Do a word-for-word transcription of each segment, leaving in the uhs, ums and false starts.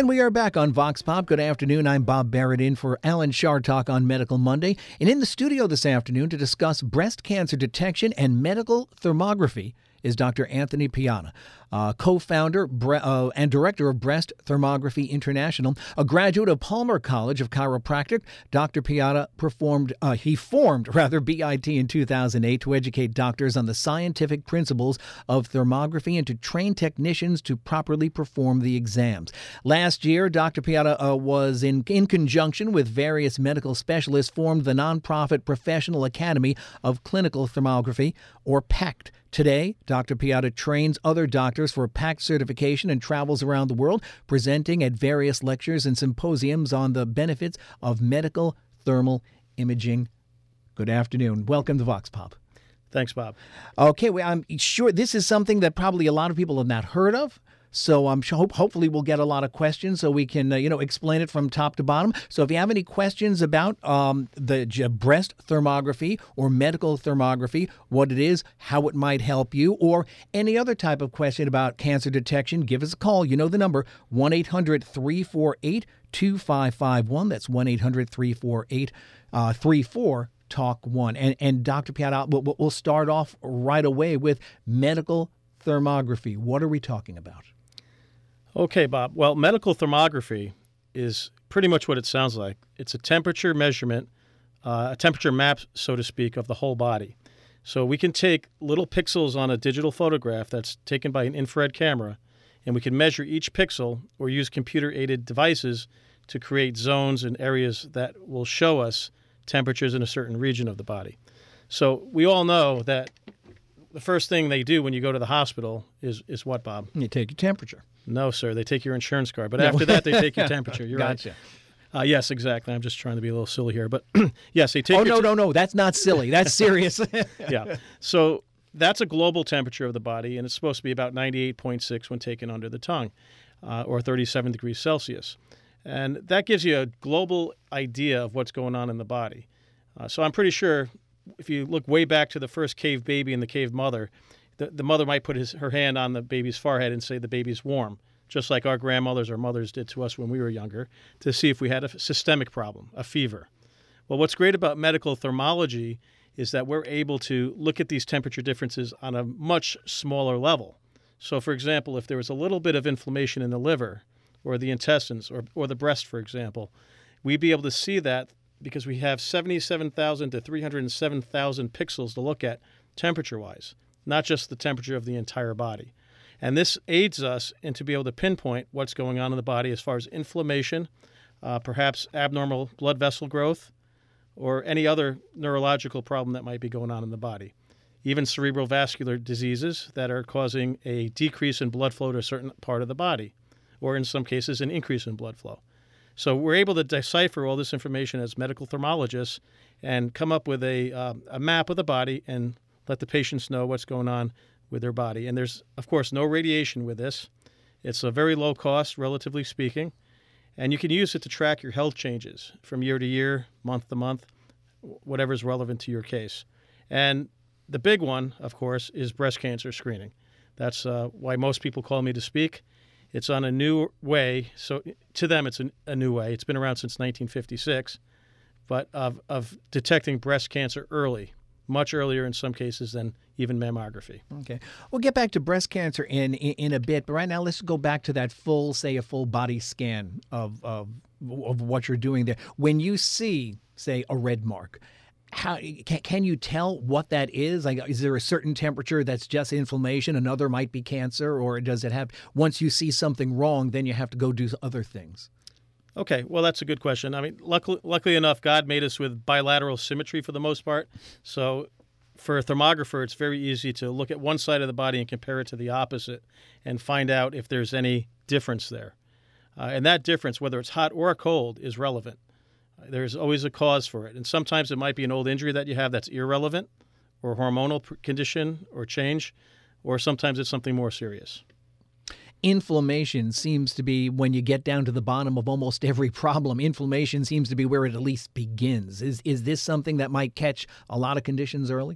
And we are back on Vox Pop. Good afternoon. I'm Bob Barrett in for Alan Chartock on Medical Monday. And in the studio this afternoon to discuss breast cancer detection and medical thermography is Doctor Anthony Piana, uh, co-founder bre- uh, and director of Breast Thermography International, a graduate of Palmer College of Chiropractic. Doctor Piana performed, uh, he formed rather B I T in two thousand eight to educate doctors on the scientific principles of thermography and to train technicians to properly perform the exams. Last year, Doctor Piana uh, was in in conjunction with various medical specialists formed the nonprofit Professional Academy of Clinical Thermography, or PACT. Today, Doctor Piana trains other doctors for PACT certification and travels around the world, presenting at various lectures and symposiums on the benefits of medical thermal imaging. Good afternoon. Welcome to Vox Pop. Thanks, Bob. Okay, well, I'm sure this is something that probably a lot of people have not heard of. So I'm sure, hopefully we'll get a lot of questions so we can, uh, you know, explain it from top to bottom. So if you have any questions about um, the j- breast thermography or medical thermography, what it is, how it might help you, or any other type of question about cancer detection, give us a call. You know the number, one eight hundred three four eight two five five one. That's one eight hundred three four eight three four talk one. And, and Doctor Piana, we'll, we'll start off right away with medical thermography. What are we talking about? Okay, Bob. Well, medical thermography is pretty much what it sounds like. It's a temperature measurement, uh, a temperature map, so to speak, of the whole body. So we can take little pixels on a digital photograph that's taken by an infrared camera, and we can measure each pixel or use computer-aided devices to create zones and areas that will show us temperatures in a certain region of the body. So we all know that the first thing they do when you go to the hospital is is what, Bob? You take your temperature. No, sir. They take your insurance card. But no. After that, they take your temperature. You're gotcha. right. Uh, yes, exactly. I'm just trying to be a little silly here. But yes, they take Oh, your no, te- no, no. That's not silly. That's serious. Yeah. So that's a global temperature of the body, and it's supposed to be about ninety-eight point six when taken under the tongue, uh, or thirty-seven degrees Celsius. And that gives you a global idea of what's going on in the body. Uh, so I'm pretty sure if you look way back to the first cave baby and the cave mother, the, the mother might put his, her hand on the baby's forehead and say the baby's warm, just like our grandmothers or mothers did to us when we were younger, to see if we had a systemic problem, a fever. Well, what's great about medical thermology is that we're able to look at these temperature differences on a much smaller level. So, for example, if there was a little bit of inflammation in the liver or the intestines or, or the breast, for example, we'd be able to see that because we have seventy-seven thousand to three hundred seven thousand pixels to look at temperature-wise, not just the temperature of the entire body. And this aids us in to be able to pinpoint what's going on in the body as far as inflammation, uh, perhaps abnormal blood vessel growth, or any other neurological problem that might be going on in the body. Even cerebral vascular diseases that are causing a decrease in blood flow to a certain part of the body, or in some cases, an increase in blood flow. So we're able to decipher all this information as medical thermologists and come up with a, uh, a map of the body and let the patients know what's going on with their body. And there's, of course, no radiation with this. It's a very low cost, relatively speaking, and you can use it to track your health changes from year to year, month to month, whatever's relevant to your case. And the big one, of course, is breast cancer screening. That's uh, why most people call me to speak. It's on a new way. So to them, it's a, a new way. It's been around since nineteen fifty-six, but of, of detecting breast cancer early, much earlier in some cases than even mammography. Okay. We'll get back to breast cancer in, in in a bit, but right now let's go back to that full, say, a full body scan of of, of what you're doing there. When you see, say, a red mark, how can, can you tell what that is? Like, is there a certain temperature that's just inflammation, another might be cancer, or does it have, once you see something wrong, then you have to go do other things? Okay, well, that's a good question. I mean, luckily, luckily enough, God made us with bilateral symmetry for the most part. So for a thermographer, it's very easy to look at one side of the body and compare it to the opposite and find out if there's any difference there. Uh, and that difference, whether it's hot or cold, is relevant. There's always a cause for it. And sometimes it might be an old injury that you have that's irrelevant, or hormonal condition or change, or sometimes it's something more serious. Inflammation seems to be, when you get down to the bottom of almost every problem, inflammation seems to be where it at least begins. Is is this something that might catch a lot of conditions early?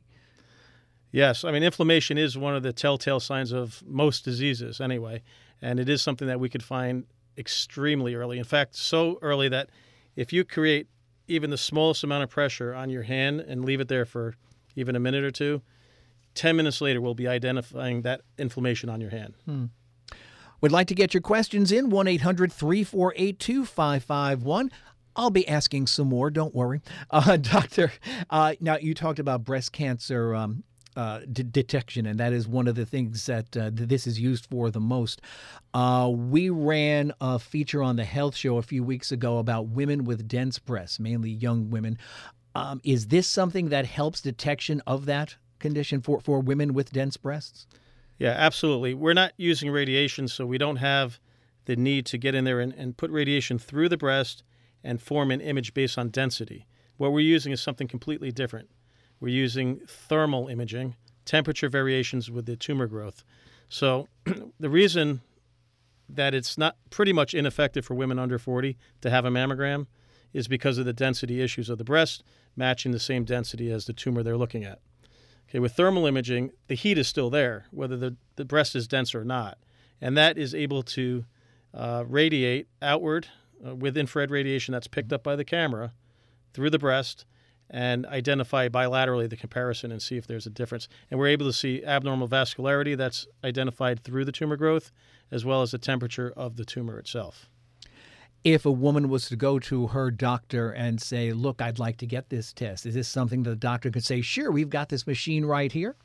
Yes. I mean, inflammation is one of the telltale signs of most diseases anyway, and it is something that we could find extremely early. In fact, so early that if you create even the smallest amount of pressure on your hand and leave it there for even a minute or two, ten minutes later we'll be identifying that inflammation on your hand. Hmm. Would like to get your questions in, one eight hundred three four eight two five five one. I'll be asking some more, don't worry. Uh, doctor, uh, now you talked about breast cancer um, uh, d- detection, and that is one of the things that uh, this is used for the most. Uh, we ran a feature on the Health Show a few weeks ago about women with dense breasts, mainly young women. Um, is this something that helps detection of that condition for, for women with dense breasts? Yeah, absolutely. We're not using radiation, so we don't have the need to get in there and, and put radiation through the breast and form an image based on density. What we're using is something completely different. We're using thermal imaging, temperature variations with the tumor growth. So the reason that it's not pretty much ineffective for women under forty to have a mammogram is because of the density issues of the breast matching the same density as the tumor they're looking at. Okay, with thermal imaging, the heat is still there, whether the, the breast is dense or not. And that is able to uh, radiate outward uh, with infrared radiation that's picked up by the camera through the breast and identify bilaterally the comparison and see if there's a difference. And we're able to see abnormal vascularity that's identified through the tumor growth, as well as the temperature of the tumor itself. If a woman was to go to her doctor and say, look, I'd like to get this test, is this something that the doctor could say, sure, we've got this machine right here?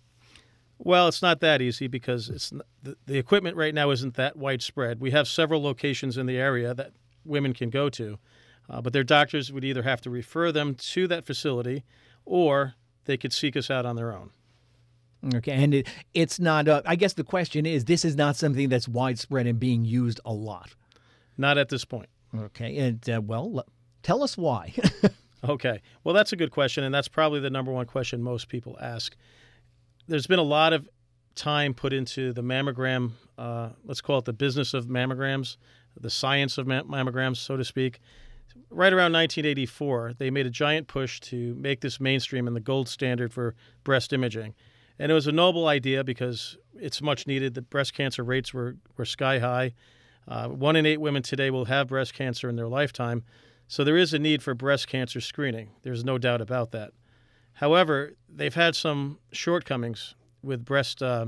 Well, it's not that easy because it's the, the equipment right now isn't that widespread. We have several locations in the area that women can go to, uh, but their doctors would either have to refer them to that facility or they could seek us out on their own. Okay, and it, it's not, uh, I guess the question is, this is not something that's widespread and being used a lot. Not at this point. Okay, and uh, well, tell us why. Okay, well, that's a good question, and that's probably the number one question most people ask. There's been a lot of time put into the mammogram, uh, let's call it the business of mammograms, the science of ma- mammograms, so to speak. Right around nineteen eighty-four, they made a giant push to make this mainstream and the gold standard for breast imaging. And it was a noble idea because it's much needed. The breast cancer rates were, were sky high. Uh, one in eight women today will have breast cancer in their lifetime. So there is a need for breast cancer screening. There's no doubt about that. However, they've had some shortcomings with breast uh,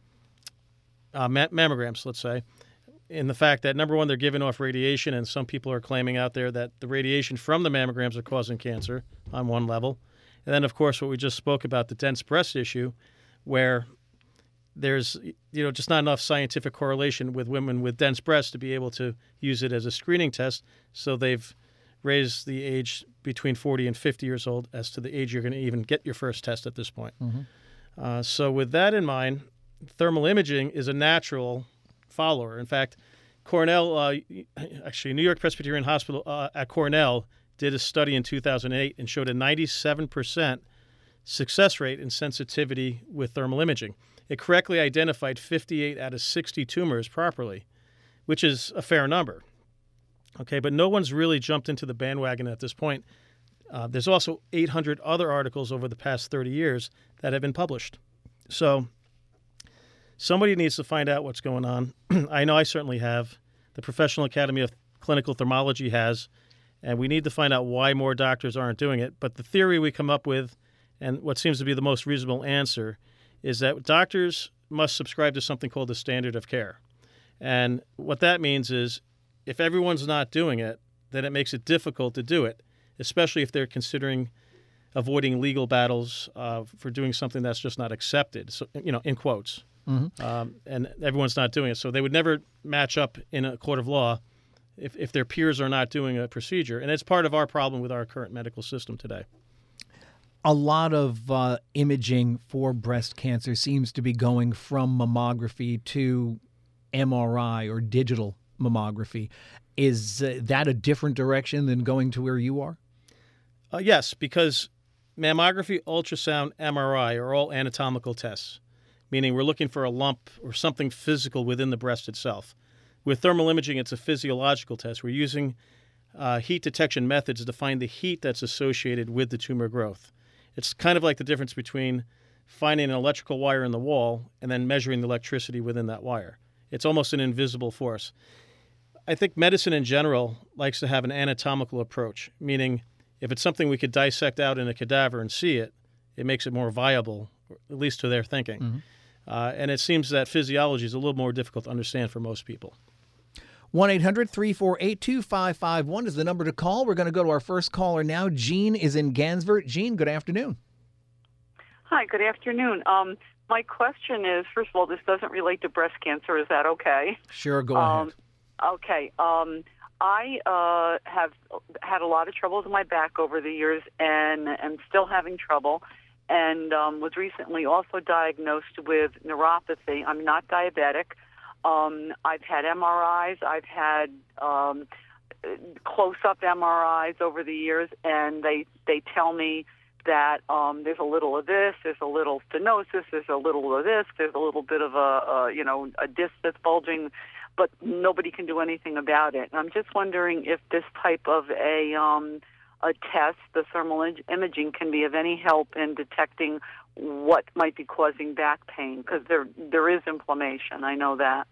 uh, ma- mammograms, let's say, in the fact that, number one, they're giving off radiation, and some people are claiming out there that the radiation from the mammograms are causing cancer on one level. And then, of course, what we just spoke about, the dense breast issue, where there's you know just not enough scientific correlation with women with dense breasts to be able to use it as a screening test. So they've raised the age between forty and fifty years old as to the age you're going to even get your first test at this point. Mm-hmm. Uh, so with that in mind, thermal imaging is a natural follower. In fact, Cornell, uh, actually New York Presbyterian Hospital uh, at Cornell did a study in two thousand eight and showed a ninety-seven percent success rate in sensitivity with thermal imaging. It correctly identified fifty-eight out of sixty tumors properly, which is a fair number. Okay, but no one's really jumped into the bandwagon at this point. Uh, there's also eight hundred other articles over the past thirty years that have been published. So somebody needs to find out what's going on. I know I certainly have. The Professional Academy of Clinical Thermology has, and we need to find out why more doctors aren't doing it. But the theory we come up with, and what seems to be the most reasonable answer, is that doctors must subscribe to something called the standard of care. And what that means is if everyone's not doing it, then it makes it difficult to do it, especially if they're considering avoiding legal battles uh, for doing something that's just not accepted, so, you know, in quotes. Mm-hmm. Um, and everyone's not doing it. So they would never match up in a court of law if, if their peers are not doing a procedure. And it's part of our problem with our current medical system today. A lot of uh, imaging for breast cancer seems to be going from mammography to M R I or digital mammography. Is uh, that a different direction than going to where you are? Uh, yes, because mammography, ultrasound, M R I are all anatomical tests, meaning we're looking for a lump or something physical within the breast itself. With thermal imaging, it's a physiological test. We're using uh, heat detection methods to find the heat that's associated with the tumor growth. It's kind of like the difference between finding an electrical wire in the wall and then measuring the electricity within that wire. It's almost an invisible force. I think medicine in general likes to have an anatomical approach, meaning if it's something we could dissect out in a cadaver and see it, it makes it more viable, at least to their thinking. Mm-hmm. Uh, and it seems that physiology is a little more difficult to understand for most people. one eight hundred three four eight two five five one is the number to call. We're going to go to our first caller now. Jean is in Gansevoort. Jean, good afternoon. Hi, good afternoon. Um, my question is, first of all, this doesn't relate to breast cancer. Is that okay? Sure, go um, ahead. Okay. Um, I uh, have had a lot of troubles in my back over the years and am still having trouble, and um, was recently also diagnosed with neuropathy. I'm not diabetic. Um, I've had M R Is. I've had um, close-up M R Is over the years, and they, they tell me that um, there's a little of this, there's a little stenosis, there's a little of this, there's a little bit of a, a you know, a disc that's bulging, but nobody can do anything about it. And I'm just wondering if this type of a um, a test, the thermal im- imaging, can be of any help in detecting what might be causing back pain, because there there is inflammation. I know that.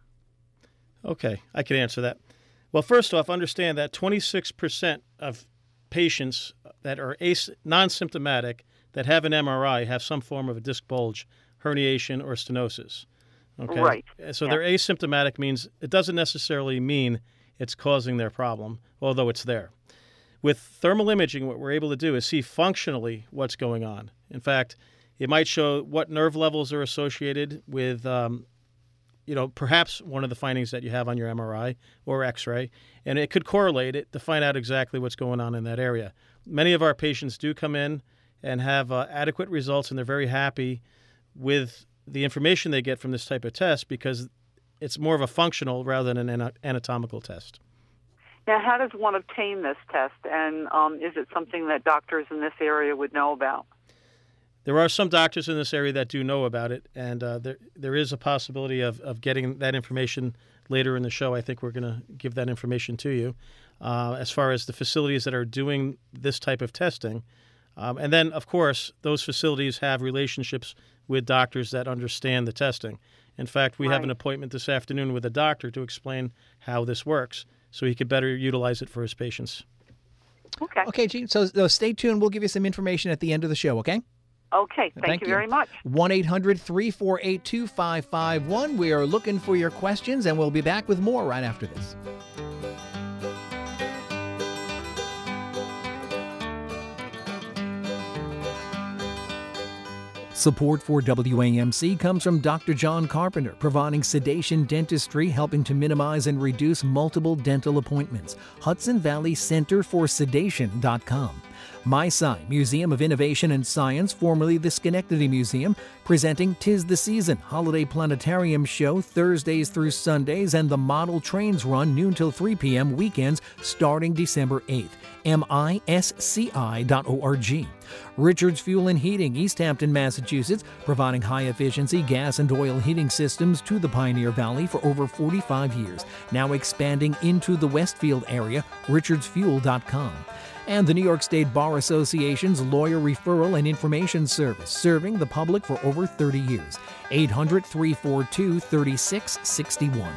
Okay, I can answer that. Well, first off, understand that twenty-six percent of patients that are as- non-symptomatic that have an M R I have some form of a disc bulge, herniation, or stenosis. Okay? Right. So yeah. they're asymptomatic means it doesn't necessarily mean it's causing their problem, although it's there. With thermal imaging, what we're able to do is see functionally what's going on. In fact, it might show what nerve levels are associated with, um, you know, perhaps one of the findings that you have on your M R I or X-ray, and it could correlate it to find out exactly what's going on in that area. Many of our patients do come in and have uh, adequate results, and they're very happy with the information they get from this type of test because it's more of a functional rather than an anatomical test. Now, how does one obtain this test, and um, is it something that doctors in this area would know about? There are some doctors in this area that do know about it, and uh, there there is a possibility of, of getting that information later in the show. I think we're going to give that information to you uh, as far as the facilities that are doing this type of testing. Um, and then, of course, those facilities have relationships with doctors that understand the testing. In fact, we right. have an appointment this afternoon with a doctor to explain how this works so he could better utilize it for his patients. Okay. Okay, Gene. So, so stay tuned. We'll give you some information at the end of the show, okay? Okay. Thank, Thank you you very much. one eight hundred three four eight two five five one. We are looking for your questions, and we'll be back with more right after this. Support for W A M C comes from Doctor John Carpenter, providing sedation dentistry, helping to minimize and reduce multiple dental appointments. Hudson Valley Center for Sedation dot com. MySci, Museum of Innovation and Science, formerly the Schenectady Museum, presenting 'Tis the Season Holiday Planetarium Show Thursdays through Sundays and the Model Trains Run noon till three p.m. weekends starting December eighth. M I S C I dot org. Richards Fuel and Heating, East Hampton, Massachusetts, providing high-efficiency gas and oil heating systems to the Pioneer Valley for over forty-five years. Now expanding into the Westfield area, richards fuel dot com. And the New York State Bar Association's Lawyer Referral and Information Service, serving the public for over thirty years. eight hundred three four two three six six one.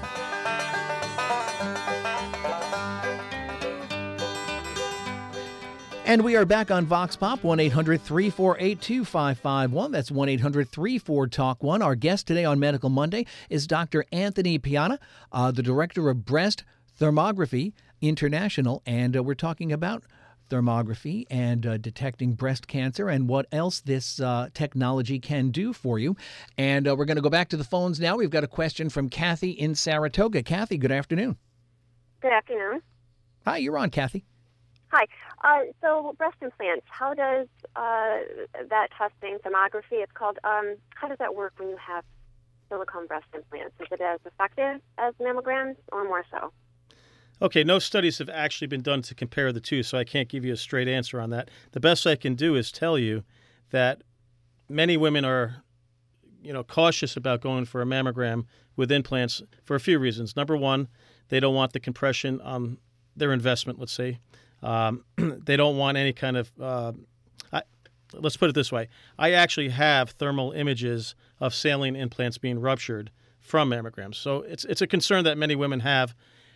And we are back on Vox Pop, one eight hundred three four eight two five five one. That's one eight hundred three four talk one. Our guest today on Medical Monday is Doctor Anthony Piana, uh, the Director of Breast Thermography International, and uh, we're talking about thermography and uh, detecting breast cancer and what else this uh, technology can do for you. And uh, we're going to go back to the phones now. We've got a question from Kathy in Saratoga. Kathy, good afternoon. Good afternoon. Hi, you're on, Kathy. Hi. Uh, so breast implants, how does uh, that testing, thermography, it's called, um, how does that work when you have silicone breast implants? Is it as effective as mammograms or more so? Okay, no studies have actually been done to compare the two, so I can't give you a straight answer on that. The best I can do is tell you that many women are, you know, cautious about going for a mammogram with implants for a few reasons. Number one, they don't want the compression on their investment, let's say. Um, they don't want any kind of, uh, I, let's put it this way. I actually have thermal images of saline implants being ruptured from mammograms. So it's it's a concern that many women have.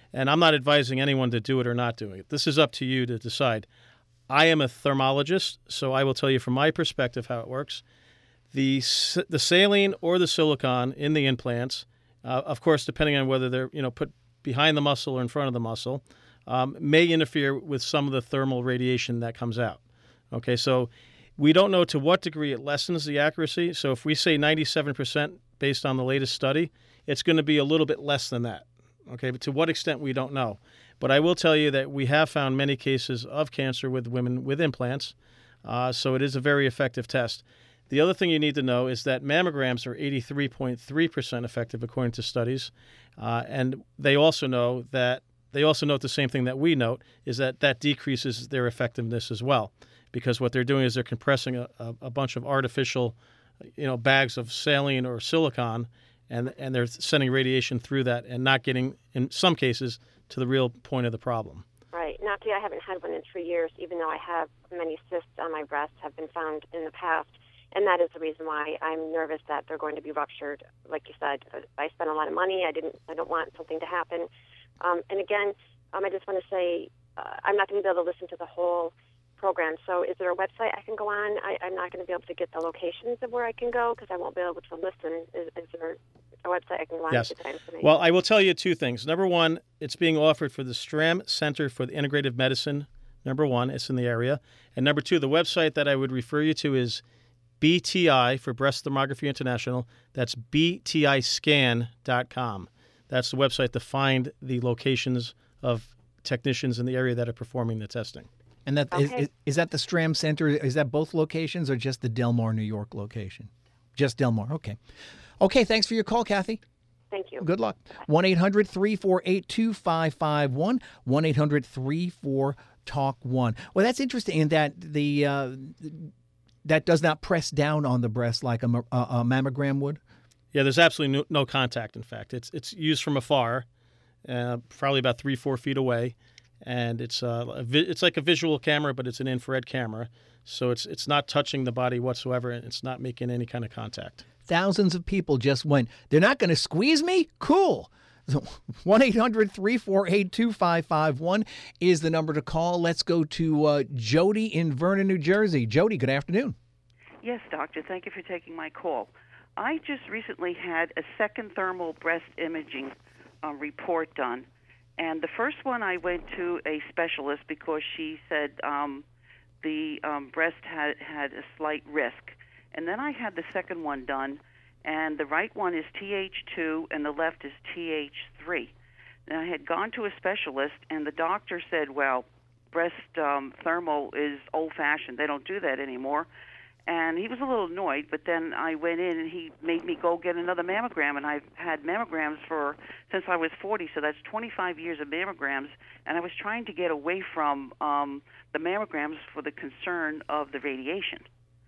And I'm not advising anyone to do it or not do it. This is up to you to decide. I am a thermologist, so I will tell you from my perspective how it works. The the saline or the silicone in the implants, uh, of course, depending on whether they're you know put behind the muscle or in front of the muscle, um, may interfere with some of the thermal radiation that comes out. Okay, so we don't know to what degree it lessens the accuracy. So if we say ninety-seven percent based on the latest study, it's going to be a little bit less than that. Okay, but to what extent we don't know. But I will tell you that we have found many cases of cancer with women with implants, uh, so it is a very effective test. The other thing you need to know is that mammograms are eighty-three point three percent effective according to studies, uh, and they also know that they also note the same thing that we note, is that that decreases their effectiveness as well, because what they're doing is they're compressing a, a, a bunch of artificial, you know, bags of saline or silicone, and and they're sending radiation through that and not getting, in some cases, to the real point of the problem. Right. Now, I haven't had one in three years, even though I have many cysts on my breast have been found in the past. And that is the reason why I'm nervous that they're going to be ruptured. Like you said, I spent a lot of money. I didn't. I don't want something to happen. Um, and again, um, I just want to say uh, I'm not going to be able to listen to the whole program. So is there a website I can go on? I, I'm not going to be able to get the locations of where I can go because I won't be able to listen. Is, is there a website I can go on Yes. at the time for me? Well, I will tell you two things. Number one, it's being offered for the Stram Center for the Integrative Medicine. Number one, it's in the area. And number two, the website that I would refer you to is B T I for Breast Thermography International. That's B T I scan dot com. That's the website to find the locations of technicians in the area that are performing the testing. And that Okay. is, is, is that the Stram Center? Is that both locations or just the Delmar, New York location? Just Delmar. Okay. Okay. Thanks for your call, Kathy. Thank you. Good luck. one eight hundred three four eight two five five one. one eight hundred three four talk one. Well, that's interesting in that the uh, that does not press down on the breast like a, a, a mammogram would. Yeah, there's absolutely no, no contact. In fact, it's it's used from afar, uh, probably about three, four feet away, and it's uh, a vi- it's like a visual camera, but it's an infrared camera, so it's it's not touching the body whatsoever, and it's not making any kind of contact. Thousands of people just went, they're not going to squeeze me? Cool. So one eight hundred three four eight two five five one is the number to call. Let's go to uh, Jody in Vernon, New Jersey. Jody, good afternoon. Yes, doctor. Thank you for taking my call. I just recently had a second thermal breast imaging uh, report done. And the first one I went to a specialist because she said um, the um, breast had, had a slight risk. And then I had the second one done, and the right one is T H two and the left is T H three. And I had gone to a specialist, and the doctor said, well, breast um, thermal is old-fashioned. They don't do that anymore. And he was a little annoyed, but then I went in and he made me go get another mammogram, and I've had mammograms for since I was forty, so that's twenty-five years of mammograms, and I was trying to get away from um, the mammograms for the concern of the radiation.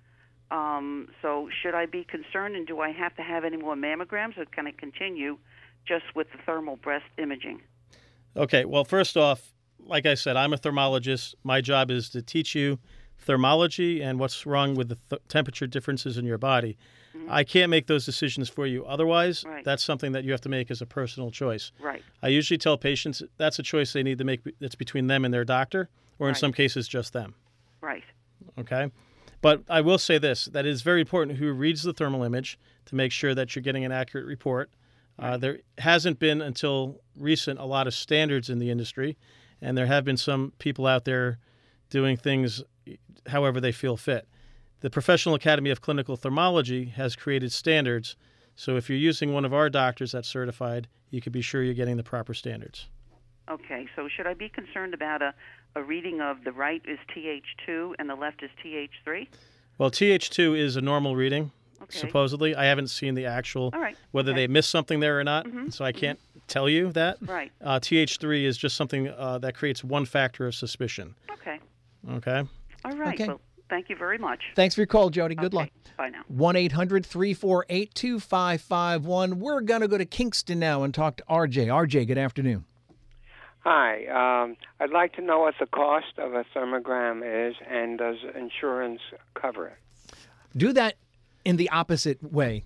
Um, so should I be concerned, and do I have to have any more mammograms, or can I continue just with the thermal breast imaging? Okay, well, first off, like I said, I'm a thermologist. My job is to teach you thermology and what's wrong with the th- temperature differences in your body. Mm-hmm. I can't make those decisions for you. Otherwise, right. That's something that you have to make as a personal choice. Right. I usually tell patients that's a choice they need to make. That's between them and their doctor, or in Right. some cases, just them. Right. Okay? But I will say this, that it is very important who reads the thermal image to make sure that you're getting an accurate report. Right. Uh, there hasn't been, until recent, a lot of standards in the industry, and there have been some people out there doing things however they feel fit. The Professional Academy of Clinical Thermology has created standards, so if you're using one of our doctors that's certified, you can be sure you're getting the proper standards. Okay, so should I be concerned about a, a reading of the right is T H two and the left is T H three? Well, T H two is a normal reading, Okay. supposedly. I haven't seen the actual, All right. whether Okay. they missed something there or not, Mhm. so I can't tell you that. Right. Uh, T H three is just something uh, that creates one factor of suspicion. Okay. Okay? All right. Okay. Well, thank you very much. Thanks for your call, Jody. Good Okay. luck. Bye now. one eight hundred three four eight two five five one. We're going to go to Kingston now and talk to R J. R J, good afternoon. Hi. Um, I'd like to know what the cost of a thermogram is, and does insurance cover it? Do that in the opposite way.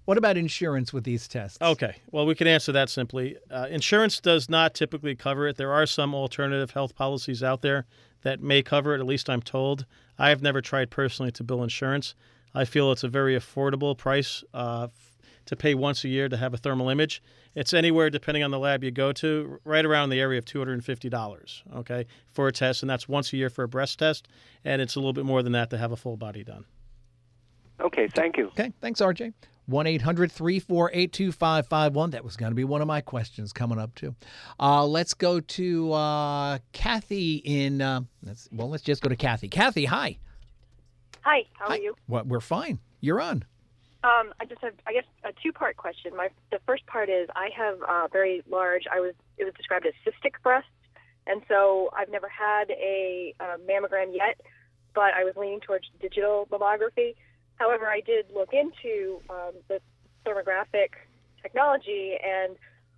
What about insurance with these tests? Okay. Well, we can answer that simply. Uh, insurance does not typically cover it. There are some alternative health policies out there that may cover it, at least I'm told. I have never tried personally to bill insurance. I feel it's a very affordable price uh, f- to pay once a year to have a thermal image. It's anywhere, depending on the lab you go to, right around the area of two hundred fifty dollars, okay, for a test, and that's once a year for a breast test, and it's a little bit more than that to have a full body done. Okay, thank you. Okay, thanks, R J. one eight hundred three four eight two five five one. That was going to be one of my questions coming up, too. Uh, let's go to uh, Kathy in, uh, let's, well, let's just go to Kathy. Kathy, hi. Hi, how Hi. are you? Well, we're fine. You're on. Um, I just have, I guess, a two-part question. My the first part is I have uh, very large. I was it was described as cystic breasts, and so I've never had a uh, mammogram yet, but I was leaning towards digital mammography. However, I did look into um, the thermographic technology, and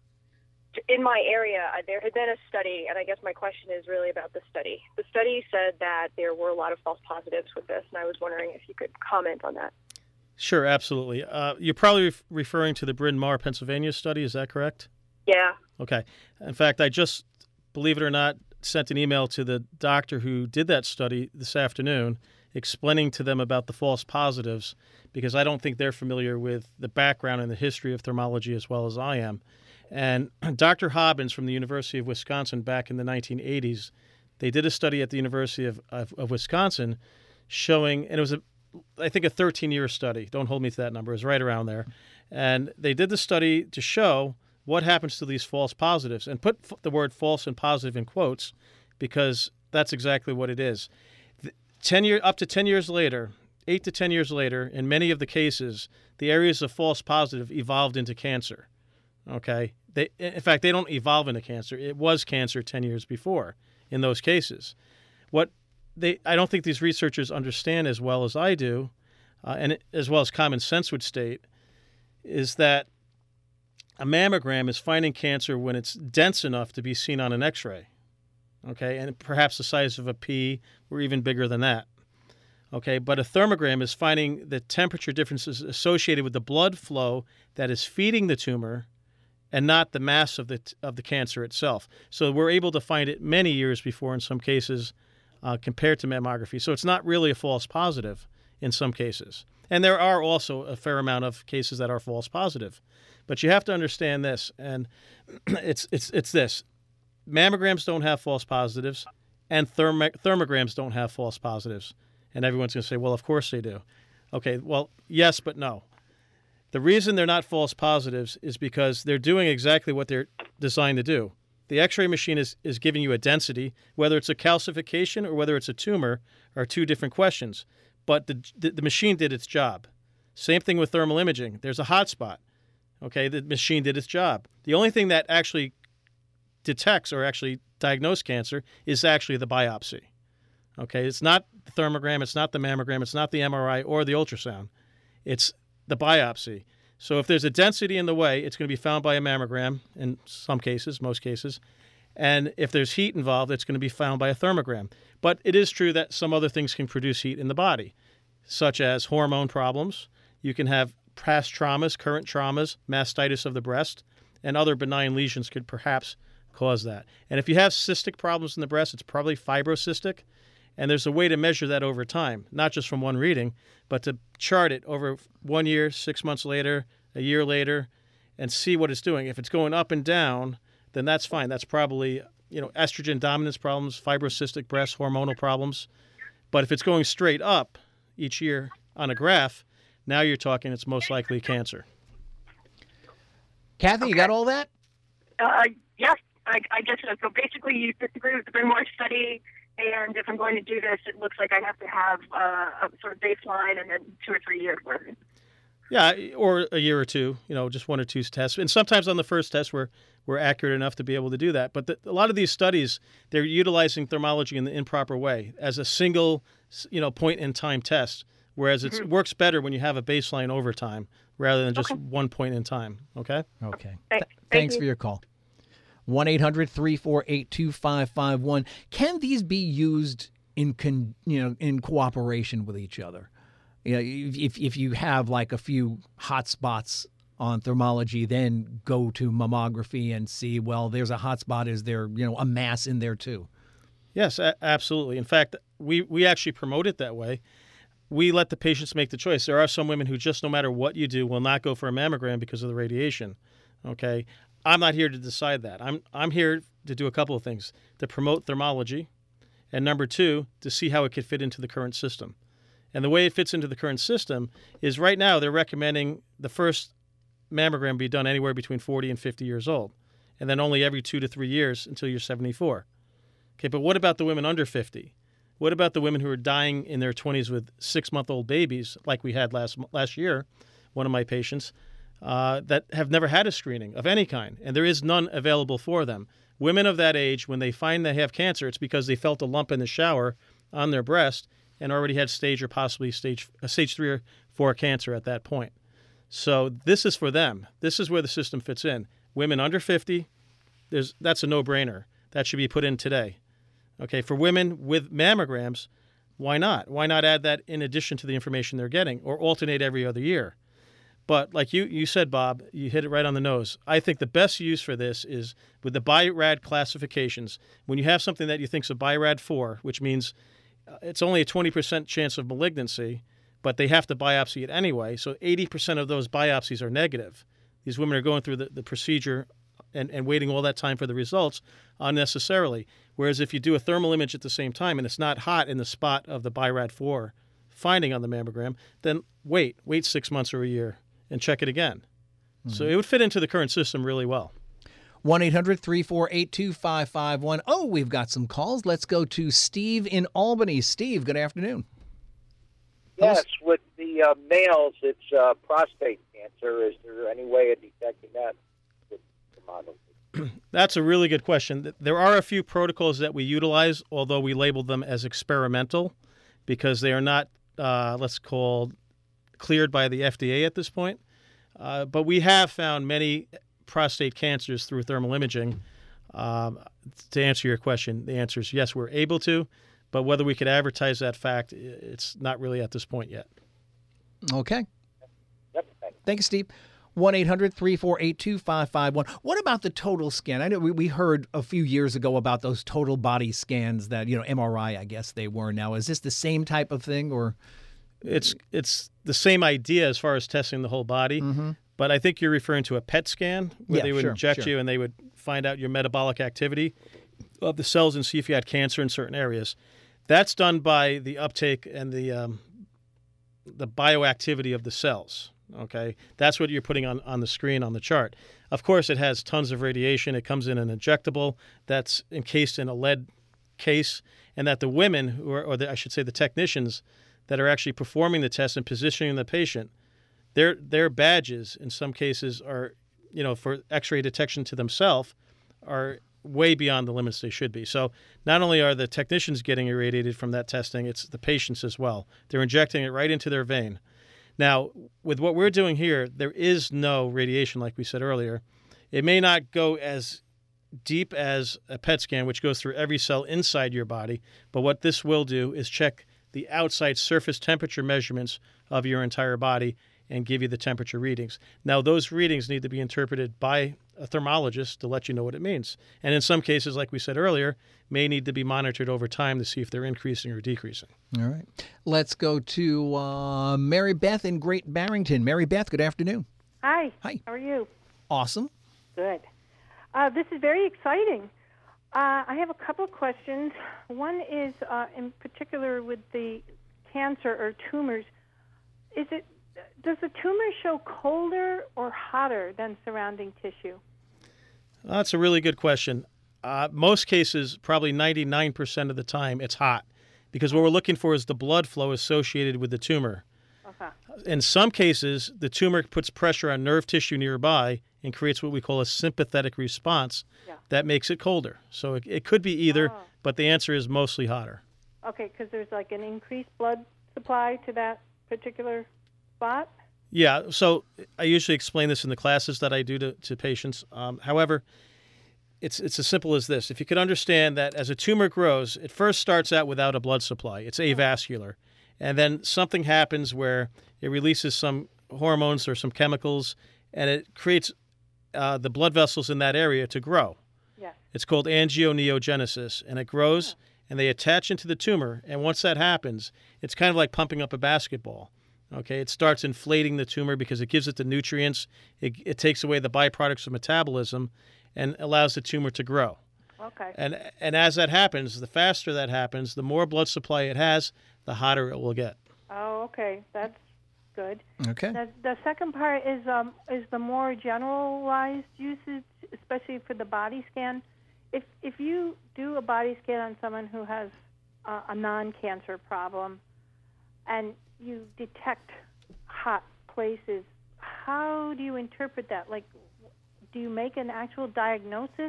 in my area, uh, there had been a study, and I guess my question is really about the study. The study said that there were a lot of false positives with this, and I was wondering if you could comment on that. Sure, absolutely. Uh, you're probably ref- referring to the Bryn Mawr, Pennsylvania study. Is that correct? Yeah. Okay. In fact, I just, believe it or not, sent an email to the doctor who did that study this afternoon explaining to them about the false positives, because I don't think they're familiar with the background and the history of thermology as well as I am. And Doctor Hobbins from the University of Wisconsin back in the nineteen eighties, they did a study at the University of, of, of Wisconsin showing, and it was, a, I think, a thirteen-year study. Don't hold me to that number. It was right around there. And they did the study to show what happens to these false positives, and put f- the word false and positive in quotes because that's exactly what it is. Ten year, up to ten years later, eight to ten years later, in many of the cases, the areas of false positive evolved into cancer. Okay, they, in fact, they don't evolve into cancer. It was cancer ten years before in those cases. What they, I don't think these researchers understand as well as I do, uh, and it, as well as common sense would state, is that a mammogram is finding cancer when it's dense enough to be seen on an X-ray. Okay, and perhaps the size of a pea or even bigger than that. Okay, but a thermogram is finding the temperature differences associated with the blood flow that is feeding the tumor and not the mass of the of the cancer itself. So we're able to find it many years before in some cases uh, compared to mammography. So it's not really a false positive in some cases. And there are also a fair amount of cases that are false positive. But you have to understand this, and it's it's it's this. Mammograms don't have false positives, and therm- thermograms don't have false positives. And everyone's going to say, well, of course they do. Okay, well, yes, but no. The reason they're not false positives is because they're doing exactly what they're designed to do. The X-ray machine is, is giving you a density. Whether it's a calcification or whether it's a tumor are two different questions. But the, the, the machine did its job. Same thing with thermal imaging. There's a hot spot. Okay, the machine did its job. The only thing that actually detects or actually diagnose cancer is actually the biopsy. Okay, it's not the thermogram, it's not the mammogram, it's not the M R I or the ultrasound. It's the biopsy. So if there's a density in the way, it's going to be found by a mammogram in some cases, most cases. And if there's heat involved, it's going to be found by a thermogram. But it is true that some other things can produce heat in the body, such as hormone problems. You can have past traumas, current traumas, mastitis of the breast, and other benign lesions could perhaps cause that. And if you have cystic problems in the breast, it's probably fibrocystic. And there's a way to measure that over time, not just from one reading, but to chart it over one year, six months later, a year later, and see what it's doing. If it's going up and down, then that's fine. That's probably, you know, estrogen dominance problems, fibrocystic breast, hormonal problems. But if it's going straight up each year on a graph, now you're talking it's most likely cancer. Kathy, okay. You got all that? Uh, yes, I, I guess so. So basically you disagree with the Bryn Mawr study, and if I'm going to do this, it looks like I have to have uh, a sort of baseline and then two or three years worth. Yeah, or a year or two, you know, just one or two tests. And sometimes on the first test, we're, we're accurate enough to be able to do that. But the, a lot of these studies, they're utilizing thermology in the improper way as a single, you know, point-in-time test, whereas it mm-hmm. works better when you have a baseline over time rather than just okay. one point in time, okay? Okay. Th- Thanks you. for your call. one eight hundred three four eight two five five one. Can these be used in con, you know in cooperation with each other? you know, if if you have like a few hot spots on thermology, then go to mammography and see, well, there's a hot spot. Is there, you know, a mass in there too? Yes, a- absolutely. In fact, we, we actually promote it that way. We let the patients make the choice. There are some women who just, no matter what you do, will not go for a mammogram because of the radiation. Okay, I'm not here to decide that. I'm I'm here to do a couple of things: to promote thermology, and number two, to see how it could fit into the current system. And the way it fits into the current system is right now they're recommending the first mammogram be done anywhere between forty and fifty years old, and then only every two to three years until you're seventy-four. Okay, but what about the women under fifty? What about the women who are dying in their twenties with six-month-old babies, like we had last last year, one of my patients, uh, that have never had a screening of any kind, and there is none available for them. Women of that age, when they find they have cancer, it's because they felt a lump in the shower on their breast and already had stage or possibly stage uh, stage three or four cancer at that point. So this is for them. This is where the system fits in. Women under fifty, there's that's a no-brainer. That should be put in today. Okay, for women with mammograms, why not? Why not add that in addition to the information they're getting, or alternate every other year? But like you, you said, Bob, you hit it right on the nose. I think the best use for this is with the B I-RAD classifications. When you have something that you think is a B I-RAD four, which means it's only a twenty percent chance of malignancy, but they have to biopsy it anyway, so eighty percent of those biopsies are negative. These women are going through the, the procedure and, and waiting all that time for the results unnecessarily. Whereas if you do a thermal image at the same time and it's not hot in the spot of the B I-RAD four finding on the mammogram, then wait, wait six months or a year and check it again. Mm-hmm. So it would fit into the current system really well. one eight hundred three four eight two five five one. Oh, we've got some calls. Let's go to Steve in Albany. Steve, good afternoon. Yes, with the uh, males, it's uh, prostate cancer. Is there any way of detecting that with thermography? That's a really good question. There are a few protocols that we utilize, although we label them as experimental because they are not, uh, let's call, cleared by the F D A at this point. Uh, but we have found many prostate cancers through thermal imaging. Um, to answer your question, the answer is yes, we're able to. But whether we could advertise that fact, it's not really at this point yet. Okay. Yep. Thank you, Steve. one eight hundred three four eight two five five one. What about the total scan? I know we, we heard a few years ago about those total body scans that, you know, M R I, I guess they were. Now, is this the same type of thing or? It's it's the same idea as far as testing the whole body. Mm-hmm. But I think you're referring to a P E T scan where yeah, they would sure, inject sure. you and they would find out your metabolic activity of the cells and see if you had cancer in certain areas. That's done by the uptake and the um, the bioactivity of the cells. Okay, that's what you're putting on, on the screen on the chart. Of course, it has tons of radiation. It comes in an injectable that's encased in a lead case, and that the women, who are, or the, I should say the technicians that are actually performing the test and positioning the patient, their their badges in some cases are, you know, for X-ray detection to themselves, are way beyond the limits they should be. So not only are the technicians getting irradiated from that testing, it's the patients as well. They're injecting it right into their vein. Now, with what we're doing here, there is no radiation, like we said earlier. It may not go as deep as a P E T scan, which goes through every cell inside your body, but what this will do is check the outside surface temperature measurements of your entire body and give you the temperature readings. Now, those readings need to be interpreted by a thermologist to let you know what it means. And in some cases, like we said earlier, may need to be monitored over time to see if they're increasing or decreasing. All right. Let's go to uh, Mary Beth in Great Barrington. Mary Beth, good afternoon. Hi. Hi. How are you? Awesome. Good. Uh, this is very exciting. Uh, I have a couple of questions. One is uh, in particular with the cancer or tumors. Is it Does the tumor show colder or hotter than surrounding tissue? That's a really good question. Uh, most cases, probably ninety-nine percent of the time, it's hot because what we're looking for is the blood flow associated with the tumor. Okay. In some cases, the tumor puts pressure on nerve tissue nearby and creates what we call a sympathetic response Yeah. that makes it colder. So it, it could be either, Oh. but the answer is mostly hotter. Okay, because there's like an increased blood supply to that particular spot? Yeah, so I usually explain this in the classes that I do to, to patients. Um, however, it's it's as simple as this. If you could understand that as a tumor grows, it first starts out without a blood supply. It's avascular. and then something happens where it releases some hormones or some chemicals, and it creates uh, the blood vessels in that area to grow. Yeah. It's called angioneogenesis, and it grows, and they attach into the tumor, and once that happens, it's kind of like pumping up a basketball. Okay, it starts inflating the tumor because it gives it the nutrients, it, it takes away the byproducts of metabolism, and allows the tumor to grow. Okay. And and as that happens, the faster that happens, the more blood supply it has, the hotter it will get. Oh, okay. That's good. Okay. The, the second part is um, is the more generalized usage, especially for the body scan. If if you do a body scan on someone who has uh, a non-cancer problem, and you detect hot places, how do you interpret that? Like, do you make an actual diagnosis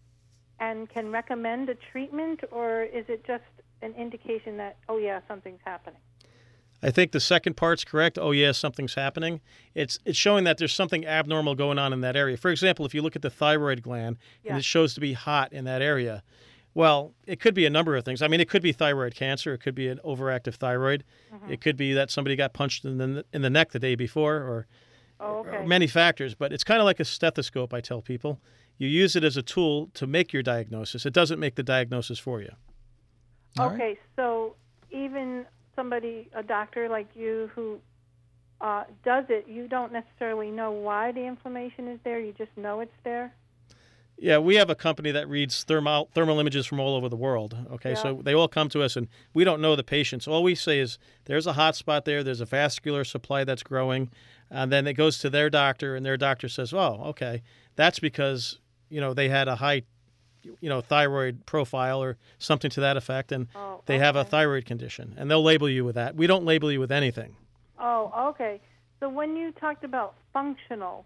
and can recommend a treatment, or is it just an indication that, oh, yeah, something's happening? I think the second part's correct. Oh, yeah, something's happening. It's it's showing that there's something abnormal going on in that area. For example, if you look at the thyroid gland, Yeah. and it shows to be hot in that area, well, it could be a number of things. I mean, it could be thyroid cancer. It could be an overactive thyroid. Mm-hmm. It could be that somebody got punched in the in the neck the day before, or, Oh, okay. or many factors. But it's kind of like a stethoscope, I tell people. You use it as a tool to make your diagnosis. It doesn't make the diagnosis for you. All right. Okay, so even somebody, a doctor like you who uh, does it, you don't necessarily know why the inflammation is there. You just know it's there. Yeah, we have a company that reads thermal thermal images from all over the world. Okay, Yeah. so they all come to us, and we don't know the patients. All we say is there's a hot spot there. There's a vascular supply that's growing, and then it goes to their doctor, and their doctor says, "Oh, okay, that's because you know they had a high, you know, thyroid profile or something to that effect, and Oh, they have a okay. thyroid condition, and they'll label you with that. We don't label you with anything." Oh, okay. So when you talked about functional,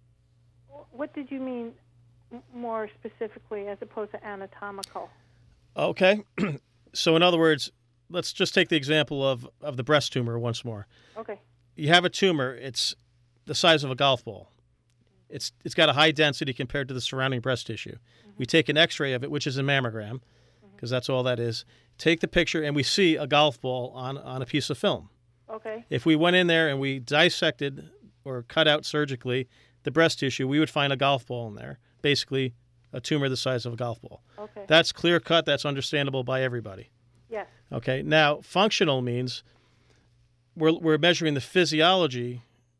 what did you mean m- more specifically as opposed to anatomical? Okay, so in other words, let's just take the example of of the breast tumor once more. Okay. You have a tumor, it's the size of a golf ball. It's it's got a high density compared to the surrounding breast tissue. Mm-hmm. We take an x-ray of it, which is a mammogram, because mm-hmm. that's all that is. Take the picture, and we see a golf ball on, on a piece of film. Okay. If we went in there and we dissected or cut out surgically the breast tissue, we would find a golf ball in there, basically a tumor the size of a golf ball. Okay. That's clear cut. That's understandable by everybody. Yes. Okay. Now, functional means we're we're measuring the physiology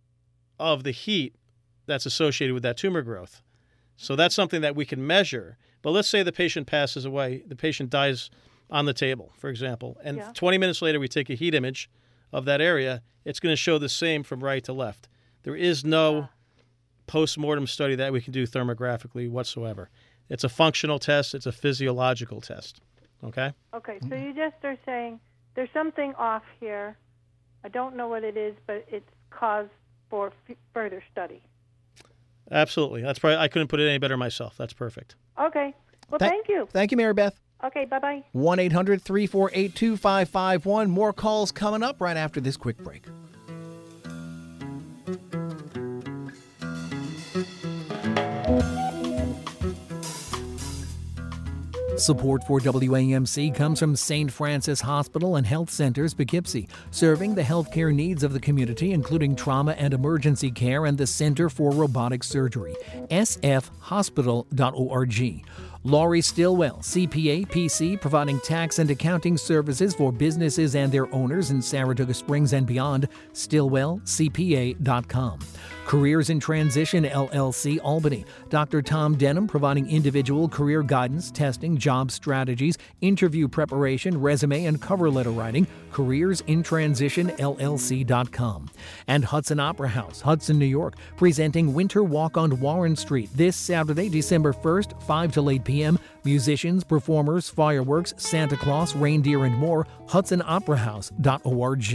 of the heat that's associated with that tumor growth. So that's something that we can measure. But let's say the patient passes away, the patient dies on the table, for example, and Yeah. twenty minutes later we take a heat image of that area. It's going to show the same from right to left. There is no Yeah. post-mortem study that we can do thermographically whatsoever. It's a functional test. It's a physiological test. Okay? Okay. So you just are saying there's something off here. I don't know what it is, but it's cause for f- further study. Absolutely. That's probably, I couldn't put it any better myself. That's perfect. Okay. Well, Tha- thank you. Thank you, Mary Beth. Okay. Bye-bye. one eight hundred three four eight two five five one. More calls coming up right after this quick break. Support for W A M C comes from Saint Francis Hospital and Health Centers, Poughkeepsie, serving the healthcare needs of the community, including trauma and emergency care, and the Center for Robotic Surgery, s f hospital dot org. Laurie Stillwell, C P A, P C, providing tax and accounting services for businesses and their owners in Saratoga Springs and beyond, stillwell c p a dot com. Careers in Transition, L L C, Albany. Doctor Tom Denham providing individual career guidance, testing, job strategies, interview preparation, resume and cover letter writing, careers in transition L L C dot com. And Hudson Opera House, Hudson, New York, presenting Winter Walk on Warren Street this Saturday, December first, five till eight p.m. Musicians, performers, fireworks, Santa Claus, reindeer, and more. hudson opera house dot org.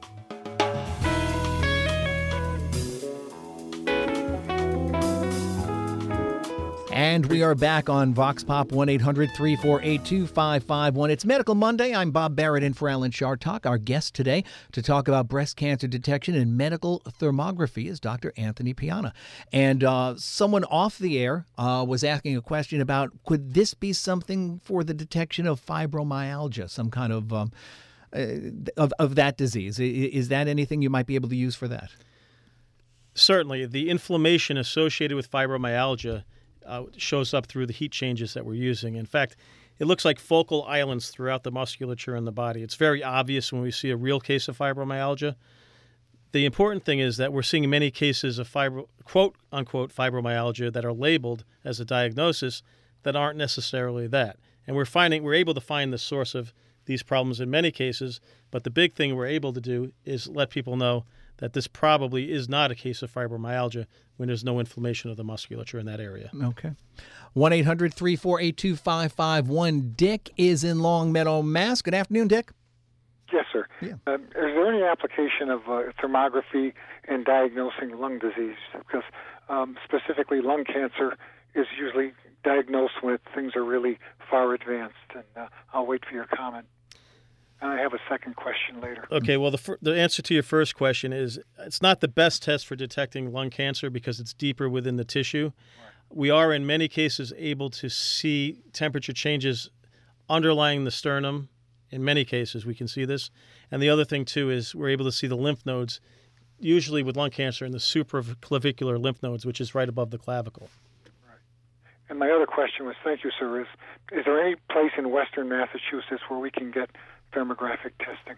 And we are back on Vox Pop one eight hundred three four eight two five five one. It's Medical Monday. I'm Bob Barrett in for Alan Chartock. Our guest today to talk about breast cancer detection and medical thermography is Doctor Anthony Piana. And uh, someone off the air uh, was asking a question about, could this be something for the detection of fibromyalgia, some kind of um, uh, of, of that disease. Is that anything you might be able to use for that? Certainly. The inflammation associated with fibromyalgia uh, shows up through the heat changes that we're using. In fact, it looks like focal islands throughout the musculature in the body. It's very obvious when we see a real case of fibromyalgia. The important thing is that we're seeing many cases of fibro, quote unquote fibromyalgia that are labeled as a diagnosis that aren't necessarily that. And we're finding we're able to find the source of these problems in many cases, but the big thing we're able to do is let people know that this probably is not a case of fibromyalgia when there's no inflammation of the musculature in that area. Okay. one eight hundred three four eight two five five one. Dick is in Long Meadow, Mass. Good afternoon, Dick. Yes, sir. Yeah. Uh, is there any application of uh, thermography in diagnosing lung disease? Because um, specifically lung cancer is usually diagnosed when things are really far advanced. And uh, I'll wait for your comment. And I have a second question later. Okay, well, the fir- the answer to your first question is it's not the best test for detecting lung cancer because it's deeper within the tissue. Right. We are, in many cases, able to see temperature changes underlying the sternum. In many cases, we can see this. And the other thing, too, is we're able to see the lymph nodes, usually with lung cancer, in the supraclavicular lymph nodes, which is right above the clavicle. Right. And my other question was, thank you, sir, is, is there any place in western Massachusetts where we can get thermographic testing?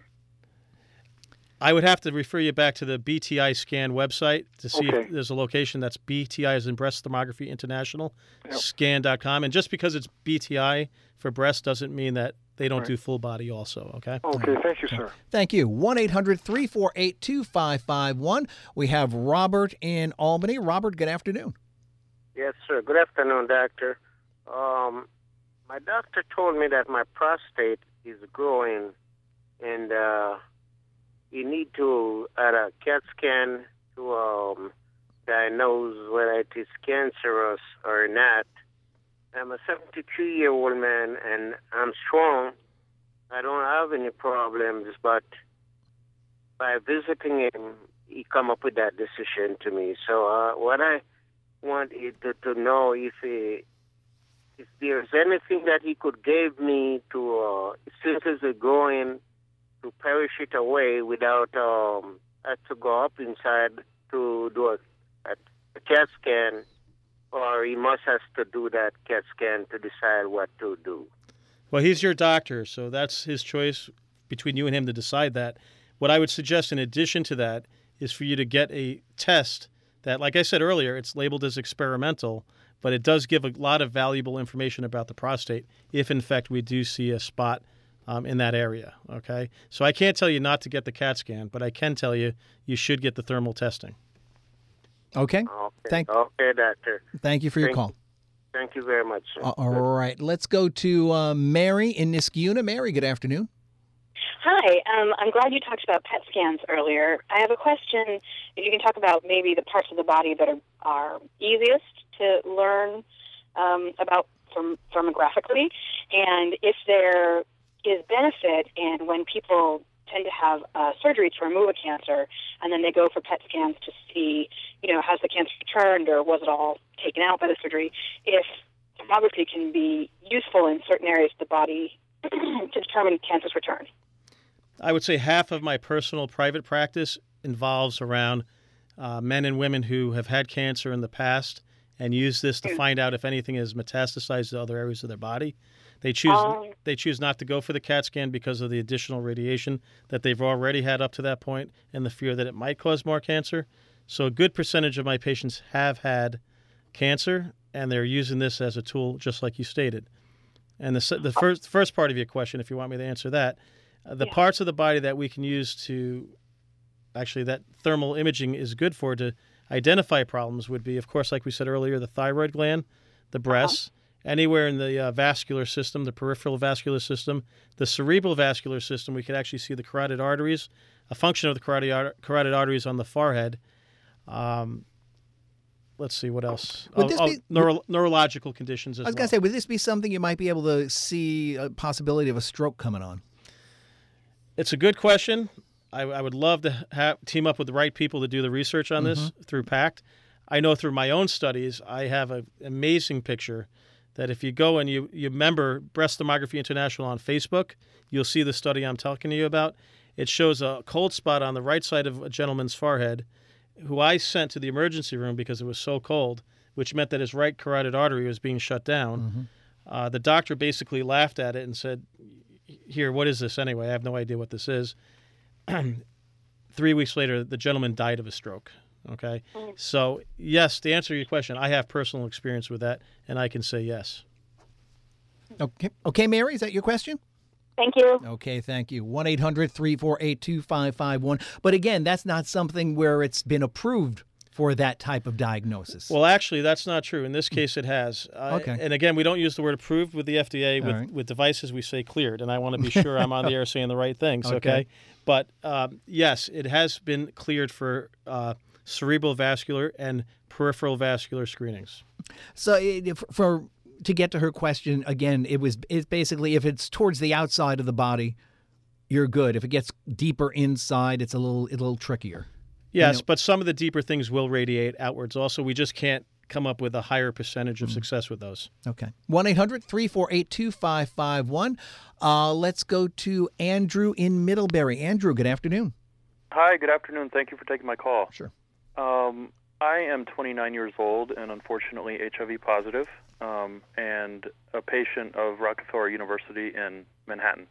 I would have to refer you back to the B T I Scan website to see okay. if there's a location. That's B T I as in Breast Thermography International, yep. scan dot com. And just because it's B T I for breast doesn't mean that they don't right. do full body also, okay? Okay, thank you, sir. Thank you. one eight hundred three four eight two five five one. We have Robert in Albany. Robert, good afternoon. Yes, sir. Good afternoon, doctor. Um, my doctor told me that my prostate is growing, and uh, you need to add a CAT scan to um, diagnose whether it is cancerous or not. I'm a seventy-three-year-old man, and I'm strong. I don't have any problems, but by visiting him, he come up with that decision to me. So uh, what I want is to, to know if he, if there's anything that he could give me to, uh, since it's growing, to perish it away without um, have to go up inside to do a, a, a CAT scan, or he must have to do that CAT scan to decide what to do. Well, he's your doctor, so that's his choice between you and him to decide that. What I would suggest in addition to that is for you to get a test that, like I said earlier, it's labeled as experimental, but it does give a lot of valuable information about the prostate if, in fact, we do see a spot um, in that area, okay? So I can't tell you not to get the CAT scan, but I can tell you you should get the thermal testing. Okay. Okay, Thank, okay, doctor. thank you for your Thank call. You. Thank you very much, sir. All right. Let's go to uh, Mary in Niskayuna. Mary, good afternoon. Hi. Um, I'm glad you talked about P E T scans earlier. I have a question. If you can talk about maybe the parts of the body that are, are easiest to learn um, about therm- thermographically, and if there is benefit in when people tend to have uh, surgery to remove a cancer, and then they go for P E T scans to see, you know, has the cancer returned or was it all taken out by the surgery, if thermography can be useful in certain areas of the body to determine cancer's return. I would say half of my personal private practice involves around uh, men and women who have had cancer in the past and use this to find out if anything has metastasized to other areas of their body. They choose um, they choose not to go for the CAT scan because of the additional radiation that they've already had up to that point and the fear that it might cause more cancer. So a good percentage of my patients have had cancer, and they're using this as a tool, just like you stated. And the the first first part of your question, if you want me to answer that, uh, the yeah. parts of the body that we can use to actually that thermal imaging is good for to identify problems would be, of course, like we said earlier, the thyroid gland, the breasts. Uh-huh. Anywhere in the uh, vascular system, the peripheral vascular system, the cerebral vascular system, we could actually see the carotid arteries, a function of the carotid, carotid arteries on the forehead. Um, let's see, what else? Oh, be, oh, neuro, neurological conditions as well. I was going to say, would this be something you might be able to see a possibility of a stroke coming on? It's a good question. I, I would love to have, team up with the right people to do the research on mm-hmm. this through PACT. I know through my own studies, I have an amazing picture that if you go and you, you member Breast Thermography International on Facebook, you'll see the study I'm talking to you about. It shows a cold spot on the right side of a gentleman's forehead who I sent to the emergency room because it was so cold, which meant that his right carotid artery was being shut down. Mm-hmm. Uh, the doctor basically laughed at it and said, here, what is this anyway? I have no idea what this is. Three weeks later, the gentleman died of a stroke. Okay? Mm. So, yes, to answer your question, I have personal experience with that, and I can say yes. Okay, okay, Mary, is that your question? Thank you. Okay, thank you. one eight hundred three four eight two five five one. But again, that's not something where it's been approved for that type of diagnosis. Well, actually, that's not true. In this case, it has. Uh, okay. And again, we don't use the word approved with the F D A. With, right. with devices, we say cleared. And I want to be sure I'm on the air saying the right things, okay? okay? But um, yes, it has been cleared for uh, cerebral vascular and peripheral vascular screenings. So if, for to get to her question, again, it was it's basically if it's towards the outside of the body, you're good. If it gets deeper inside, it's a little, a little trickier. Yes, but some of the deeper things will radiate outwards. Also, we just can't come up with a higher percentage of mm-hmm. success with those. Okay. one eight hundred three four eight two five five one. Uh, let's go to Andrew in Middlebury. Andrew, good afternoon. Hi, good afternoon. Thank you for taking my call. Sure. Um, I am twenty-nine years old and unfortunately H I V positive, um, and a patient of Rockefeller University in Manhattan.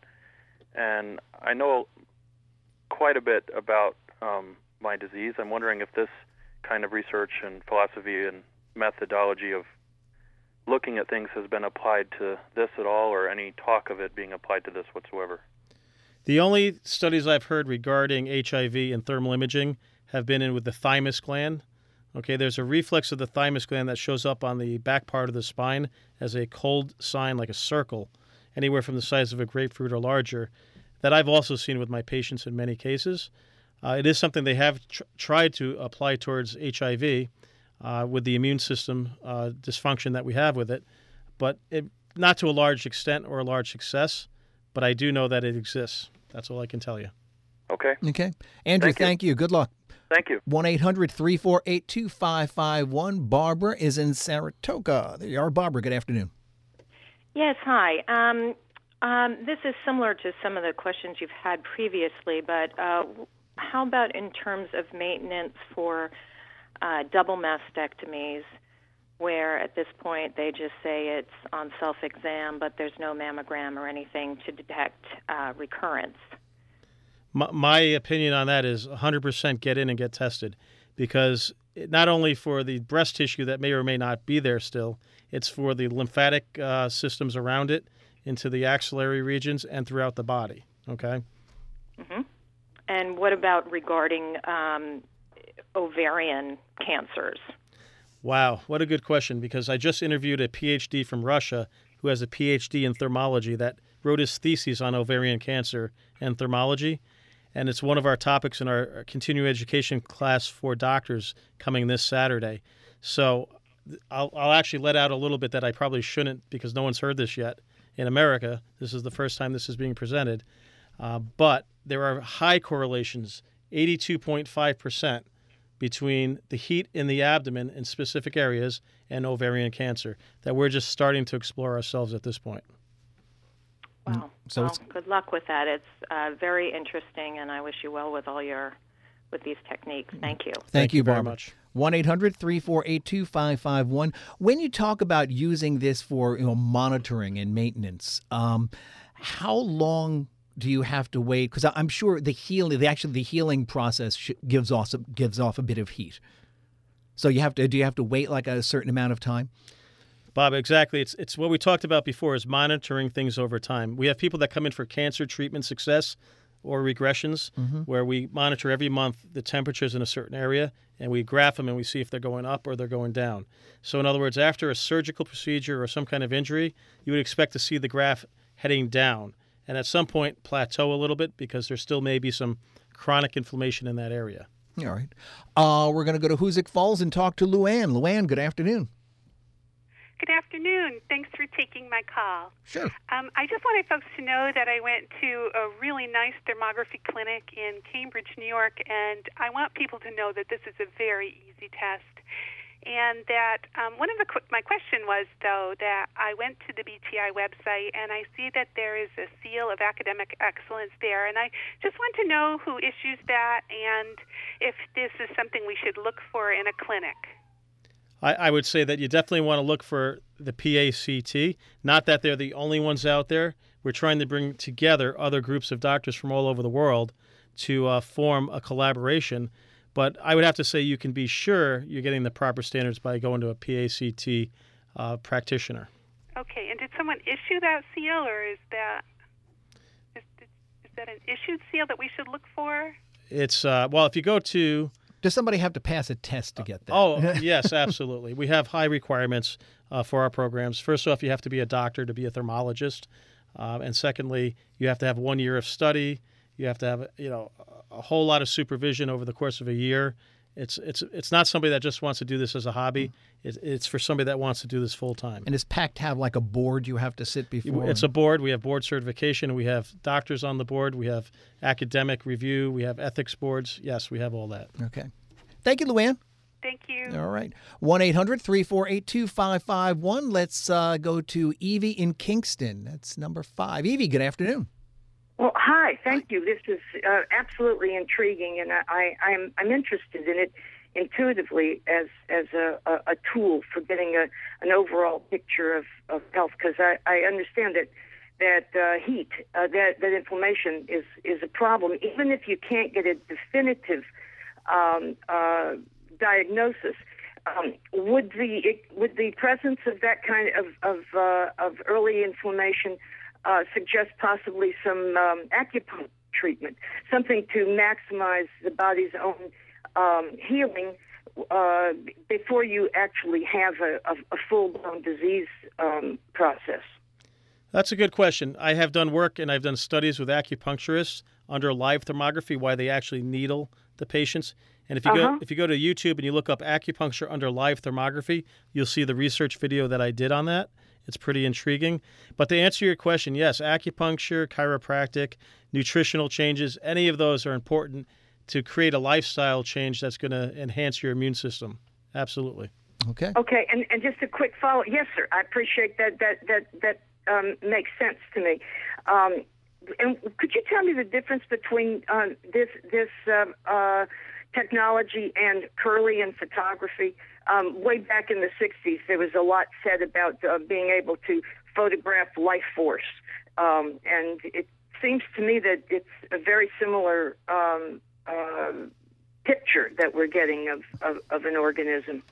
And I know quite a bit about um, my disease. I'm wondering if this kind of research and philosophy and methodology of looking at things has been applied to this at all, or any talk of it being applied to this whatsoever. The only studies I've heard regarding H I V and thermal imaging have been in with the thymus gland. Okay, there's a reflex of the thymus gland that shows up on the back part of the spine as a cold sign, like a circle, anywhere from the size of a grapefruit or larger, that I've also seen with my patients in many cases. Uh, it is something they have tr- tried to apply towards H I V uh, with the immune system uh, dysfunction that we have with it, but it, not to a large extent or a large success, but I do know that it exists. That's all I can tell you. Okay. Okay. Andrew, thank you. Thank you. Good luck. Thank you. one eight hundred three four eight two five five one. Barbara is in Saratoga. There you are, Barbara. Good afternoon. Yes, hi. Um, um, this is similar to some of the questions you've had previously, but uh, how about in terms of maintenance for uh, double mastectomies, where at this point they just say it's on self-exam, but there's no mammogram or anything to detect uh, recurrence? My, my opinion on that is one hundred percent get in and get tested, because it, not only for the breast tissue that may or may not be there still, it's for the lymphatic uh, systems around it, into the axillary regions, and throughout the body. Okay? Mm-hmm. And what about regarding um, ovarian cancers? Wow, what a good question, because I just interviewed a P H D from Russia who has a P H D in thermology that wrote his thesis on ovarian cancer and thermology, and it's one of our topics in our continuing education class for doctors coming this Saturday. So I'll, I'll actually let out a little bit that I probably shouldn't, because no one's heard this yet in America. This is the first time this is being presented. Uh, but there are high correlations, eighty-two point five percent, between the heat in the abdomen in specific areas and ovarian cancer, that we're just starting to explore ourselves at this point. Wow. So well, it's... good luck with that. It's uh, very interesting, and I wish you well with all your with these techniques. Thank you. Thank, Thank you, you very Barbara. much. one eight hundred three four eight two five five one. When you talk about using this for, you know, monitoring and maintenance, um, how long do you have to wait? Because I'm sure the healing, the actually the healing process sh- gives off gives off a bit of heat. So you have to do you have to wait like a certain amount of time? Bob, exactly. It's it's what we talked about before, is monitoring things over time. We have people that come in for cancer treatment success or regressions, mm-hmm. where we monitor every month the temperatures in a certain area, and we graph them and we see if they're going up or they're going down. So in other words, after a surgical procedure or some kind of injury, you would expect to see the graph heading down, and at some point plateau a little bit, because there still may be some chronic inflammation in that area. All right. Uh, we're going to go to Hoosick Falls and talk to Luann. Luann, good afternoon. Good afternoon. Thanks for taking my call. Sure. Um, I just wanted folks to know that I went to a really nice thermography clinic in Cambridge, New York, and I want people to know that this is a very easy test. And that um, one of the qu- my question was, though, that I went to the B T I website and I see that there is a seal of academic excellence there, and I just want to know who issues that and if this is something we should look for in a clinic. I, I would say that you definitely want to look for the P A C T. Not that they're the only ones out there. We're trying to bring together other groups of doctors from all over the world to uh, form a collaboration. But I would have to say you can be sure you're getting the proper standards by going to a P A C T uh, practitioner. Okay, and did someone issue that seal, or is that is, is that an issued seal that we should look for? It's, uh, well, if you go to... Does somebody have to pass a test to get that? Oh, yes, absolutely. We have high requirements uh, for our programs. First off, you have to be a doctor to be a thermologist. Um, and secondly, you have to have one year of study. You have to have, you know, a whole lot of supervision over the course of a year. It's it's it's not somebody that just wants to do this as a hobby. It, it's for somebody that wants to do this full time. And does PACT have like a board you have to sit before? It's a board. We have board certification. We have doctors on the board. We have academic review. We have ethics boards. Yes, we have all that. Okay. Thank you, Luann. Thank you. All right. one eight hundred three four eight two five five one. Let's uh, go to Evie in Kingston. That's number five. Evie, good afternoon. Well, hi. Thank you. This is uh, absolutely intriguing, and I, I'm I'm interested in it intuitively as as a, a, a tool for getting a an overall picture of, of health, because I, I understand that that uh, heat, uh, that that inflammation is is a problem, even if you can't get a definitive um, uh, diagnosis. Um, would the it, would the presence of that kind of of, uh, of early inflammation uh, suggest possibly some um, acupuncture treatment, something to maximize the body's own um, healing uh, before you actually have a, a, a full-blown disease um, process? That's a good question. I have done work and I've done studies with acupuncturists under live thermography, why they actually needle the patients. And if you Uh-huh. go if you go to YouTube and you look up acupuncture under live thermography, you'll see the research video that I did on that. It's pretty intriguing. But to answer your question, yes, acupuncture, chiropractic, nutritional changes, any of those are important to create a lifestyle change that's going to enhance your immune system. Absolutely. Okay. Okay, and, and just a quick follow. Yes, sir. I appreciate that. That that that um, makes sense to me. Um, and could you tell me the difference between um, this this um, uh, technology and Kirlian photography? Um, way back in the sixties, there was a lot said about uh, being able to photograph life force, um, and it seems to me that it's a very similar um, uh, picture that we're getting of, of, of an organism.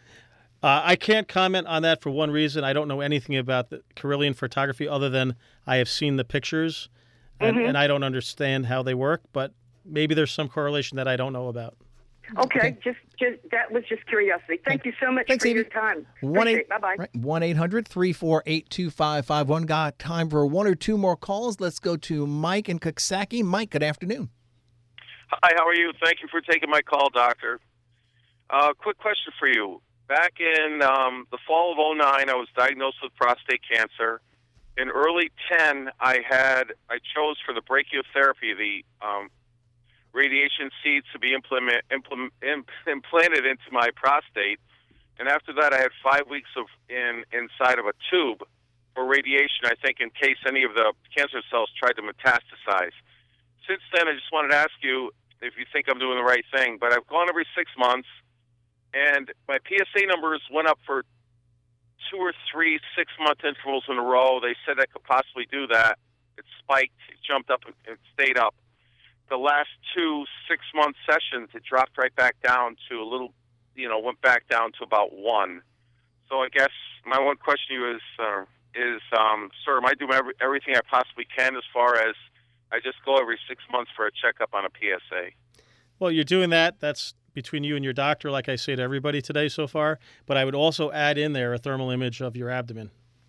Uh, I can't comment on that for one reason. I don't know anything about the Kirlian photography other than I have seen the pictures, and, Mhm. and I don't understand how they work, but maybe there's some correlation that I don't know about. Okay, just just that was just curiosity. Thank you so much Thanks, for Evie. your time. One Appreciate eight it. Bye-bye. right, one eight hundred three four eight two five five one. Got time for one or two more calls. Let's go to Mike in Coxsackie. Mike, good afternoon. Hi, how are you? Thank you for taking my call, doctor. Uh, quick question for you. Back in um, the fall of oh nine, I was diagnosed with prostate cancer. In early ten, I had I chose for the brachytherapy the um, radiation seeds to be implement, implement, imp, implanted into my prostate, and after that, I had five weeks of in inside of a tube for radiation. I think in case any of the cancer cells tried to metastasize. Since then, I just wanted to ask you if you think I'm doing the right thing. But I've gone every six months, and my P S A numbers went up for two or three six-month intervals in a row. They said I could possibly do that. It spiked, it jumped up, and it stayed up. The last two six-month sessions, it dropped right back down to a little, you know, went back down to about one. So I guess my one question to you is, uh, is um, sir, am I doing every, everything I possibly can as far as I just go every six months for a checkup on a P S A? Well, you're doing that. That's between you and your doctor, like I say to everybody today so far. But I would also add in there a thermal image of your abdomen.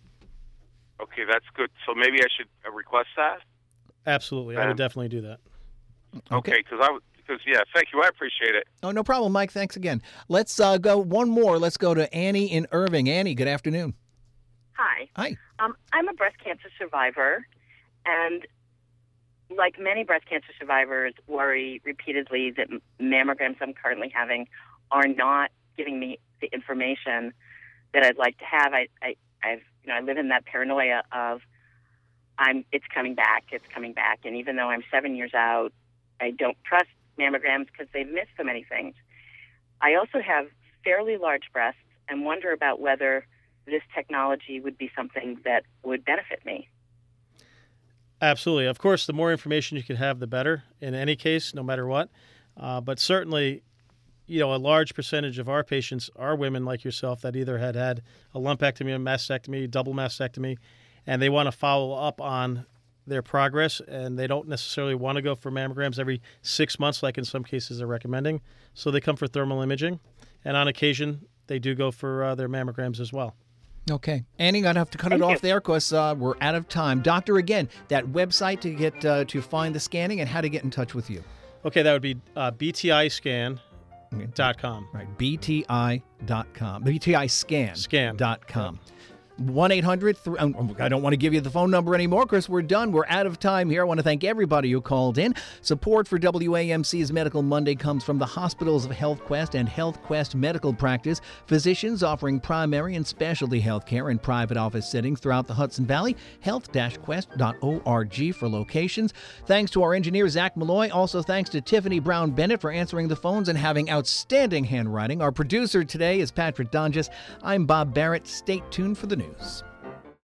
Okay, that's good. So maybe I should uh, request that? Absolutely. I would definitely do that. Okay, because I would, because yeah, thank you. I appreciate it. Oh, no problem, Mike. Thanks again. Let's uh, go one more. Let's go to Annie in Irving. Annie, good afternoon. Hi. Hi. Um, I'm a breast cancer survivor, and like many breast cancer survivors, worry repeatedly that mammograms I'm currently having are not giving me the information that I'd like to have. I, I, I've, you know, I live in that paranoia of, I'm, it's coming back, it's coming back. And even though I'm seven years out, I don't trust mammograms because they've missed so many things. I also have fairly large breasts and wonder about whether this technology would be something that would benefit me. Absolutely. Of course, the more information you can have, the better in any case, no matter what. Uh, but certainly, you know, a large percentage of our patients are women like yourself that either had had a lumpectomy, a mastectomy, double mastectomy, and they want to follow up on their progress, and they don't necessarily want to go for mammograms every six months like in some cases they're recommending. So they come for thermal imaging, and on occasion they do go for uh, their mammograms as well. Okay. Annie, I'm going to have to cut Thank it you. off there because uh, we're out of time. Doctor, again, that website to get uh, to find the scanning and how to get in touch with you. Okay, that would be uh, B T I scan dot com. Right, B T I dot com. B T I scan Scan. dot com. one eight hundred, th- I don't want to give you the phone number anymore because we're done. We're out of time here. I want to thank everybody who called in. Support for W A M C's Medical Monday comes from the hospitals of HealthQuest and HealthQuest Medical Practice, physicians offering primary and specialty health care in private office settings throughout the Hudson Valley. health dash quest dot org for locations. Thanks to our engineer, Zach Malloy. Also thanks to Tiffany Brown-Bennett for answering the phones and having outstanding handwriting. Our producer today is Patrick Donges. I'm Bob Barrett. Stay tuned for the news.